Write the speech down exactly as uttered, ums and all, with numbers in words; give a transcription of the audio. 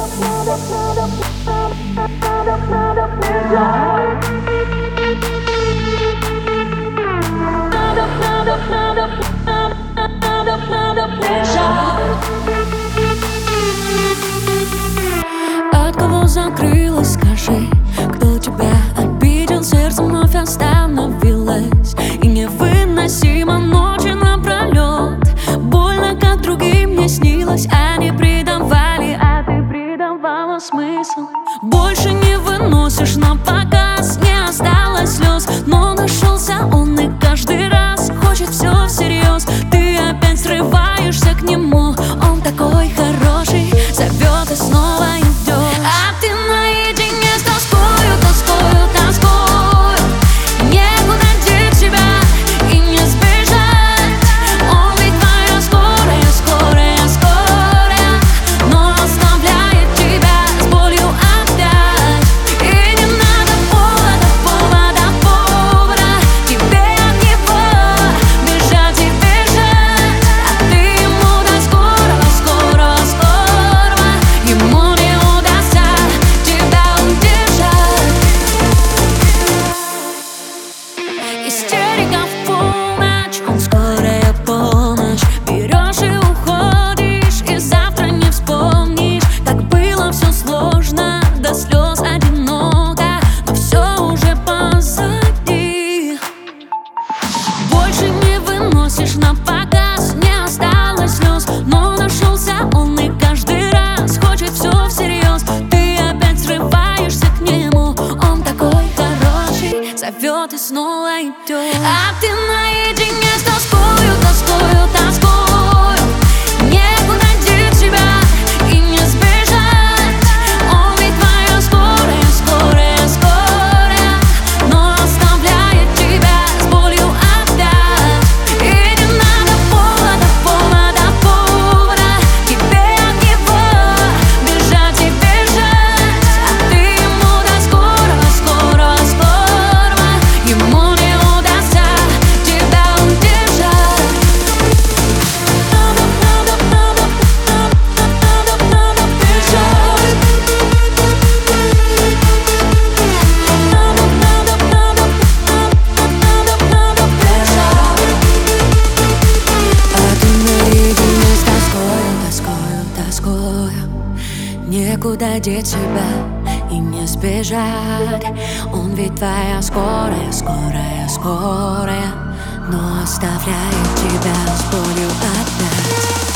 От кого закрылась, скажи, кто тебя обидел? Сердце вновь остановилось, и невыносимо ночи напролет. Больно, как другим мне снилось. Они предавали, а ты придавала смысл. Больше не выносишь на показ, не осталось слез, но нашелся он, и каждый раз хочет все всерьез. Ты опять срываешься к нему, он такой хороший, зовет и снова идет. А ты наедине с тоскою, тоскою, тоскою. Некуда деть тебя и не сбежать. Он ведь твоя скорая, скорая, скорая, но оставляет тебя с болью опять. И не надо повода, повода, повода тебе от него бежать и бежать. А ты ему до скорого, скорого, скорого, ему не удастся тебя удержать. Истерика в полночь, он скорая помощь. Берешь и уходишь, и завтра не вспомнишь, как было все сложно, до слез одиноко, но все уже позади. Больше не выносишь на показ, не осталось слез, но нашелся он, и каждый раз хочет все всерьез. Ты опять срываешься к нему, он такой хороший, зовет и снова идет. А ты наедине с тоскою, тоскою, тоскою. Некуда деть тебя и не сбежать. Он ведь твоя скорая, скорая, скорая, но оставляет тебя с болью опять. И не надо повода, повода, повода тебе от него бежать и бежать. А ты ему до скорого, скорого, скорого, ему не удастся тебя удержать. Надо, надо, надо, надо, надо, надо бежать. Надо, надо, надо, надо, надо бежать. А ты наедине с тоскою, тоскою, тоскою. Некуда деть себя и не сбежать. Он ведь твоя скорая, скорая, скорая, но оставляет тебя с болью опять.